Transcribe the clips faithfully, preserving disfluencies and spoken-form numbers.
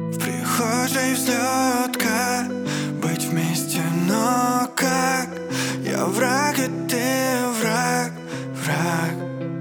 В прихожей взлетка, быть вместе, но как? Я враг, и ты враг, враг.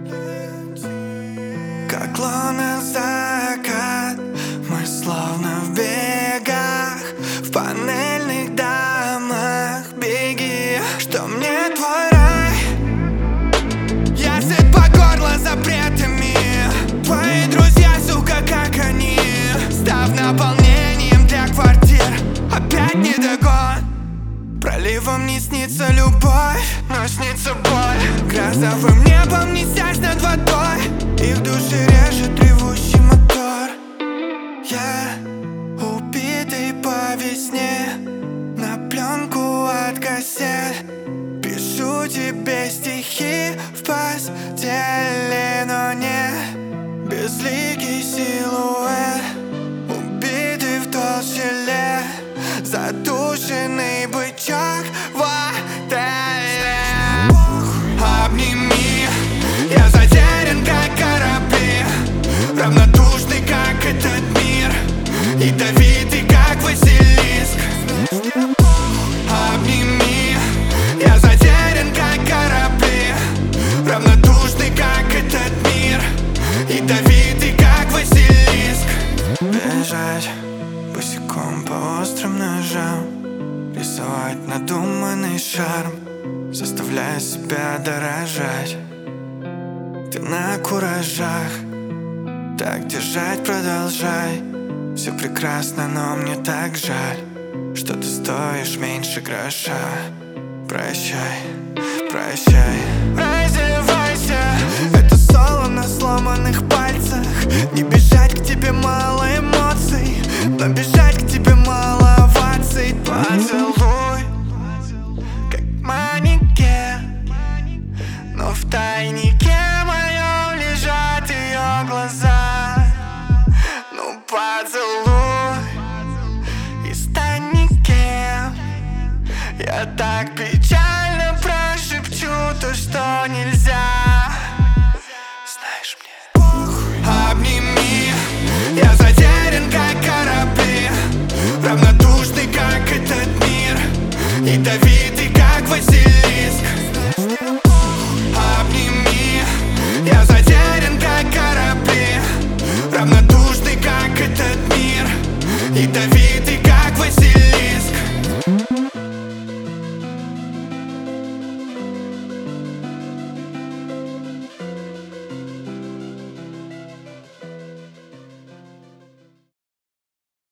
Как лунный закат, мы словно в бегах, в панельных домах. Беги, что мне твой рай. Я сыт по горло запретами. Твои друзья, сука, как они, став наполнением для квартир. Опять не догон. Проливом не снится любовь, но снится боль. Грозовым небом несясь над водой, и в душе режет ревущий мотор. Я убитый по весне, на пленку от кассет. Пишу тебе стихи в постели, но не безликий силуэт, убитый в толще лет, задушенный бычок в отеле. Обними, я затерян, как корабли, равнодушный, как этот мир, ядовитый, как Василиск. Обними, я затерян, как корабли, равнодушный, как этот мир, ядовитый, как Василиск. Бежать босиком по острым ножам, рисовать надуманный шарм, заставляя себя дорожать. Ты на куражах, так держать продолжай. Все прекрасно, но мне так жаль, что ты стоишь меньше гроша. Прощай, прощай. Раздевайся, это соло на сломанных пальцах. Не бежать к тебе мало эмоций, но бежать к тебе мало оваций. Поцелуй, как манекен, но в тайнике моем лежат ее глаза. Ну поцелуй и стань никем. Я так пью.